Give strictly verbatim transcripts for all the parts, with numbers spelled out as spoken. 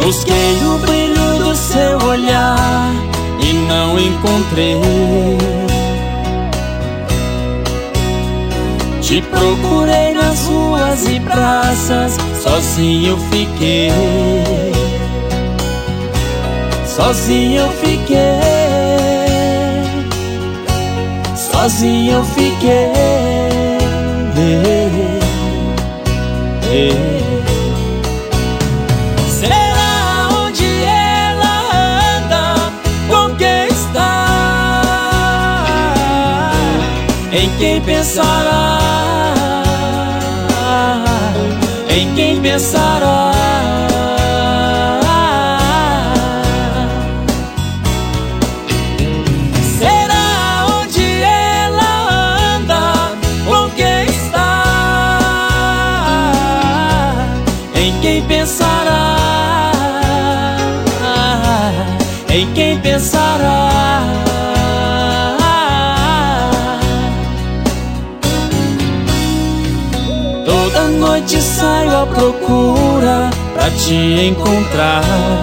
Busquei o brilho do seu olhar e não encontrei. Te procurei nas ruas e praças, sozinho fiquei. Sozinho eu fiquei. Sozinho eu fiquei. Será onde ela anda? Com quem está? Em quem pensará? Em quem pensará? Será onde ela anda? Com quem está? Em quem pensará? Em quem pensará? Toda noite saio à procura pra te encontrar.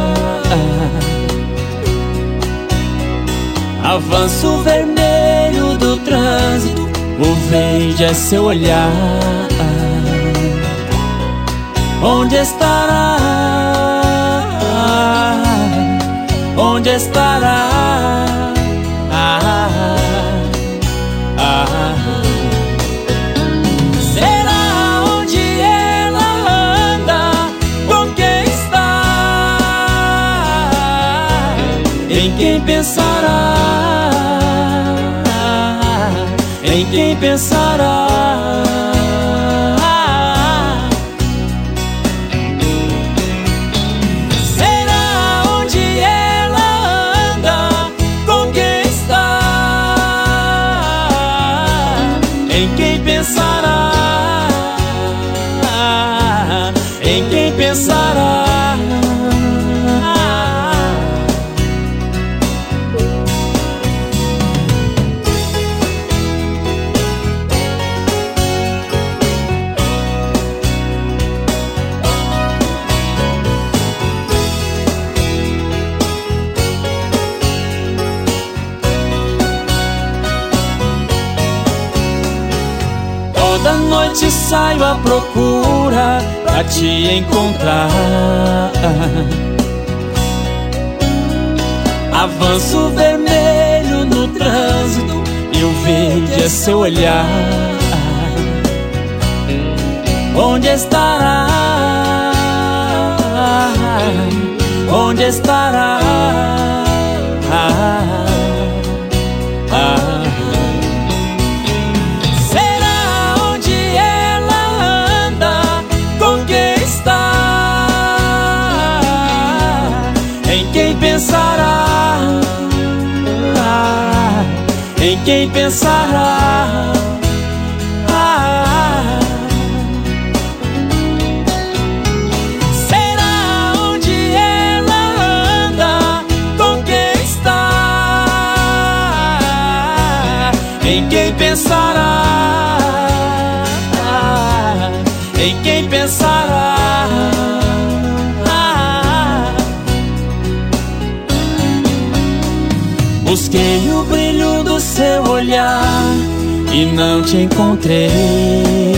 Avanço o vermelho do trânsito, o verde é seu olhar. Onde estará? Onde estará? Ah, ah. Será onde ela anda? Com quem está? Em quem pensará? Em quem pensará? Será onde ela anda? Com quem está? Em quem pensará? Em quem pensará? Toda noite saio à procura pra te encontrar. Avanço o vermelho no trânsito e o verde é seu olhar. Onde estará? Onde estará? Ah, ah. Em quem pensará? Ah, em quem pensará? Ah, será onde ela anda? Com quem está? Em quem pensará? Ah, em quem pensará? Busquei o brilho do seu olhar e não te encontrei.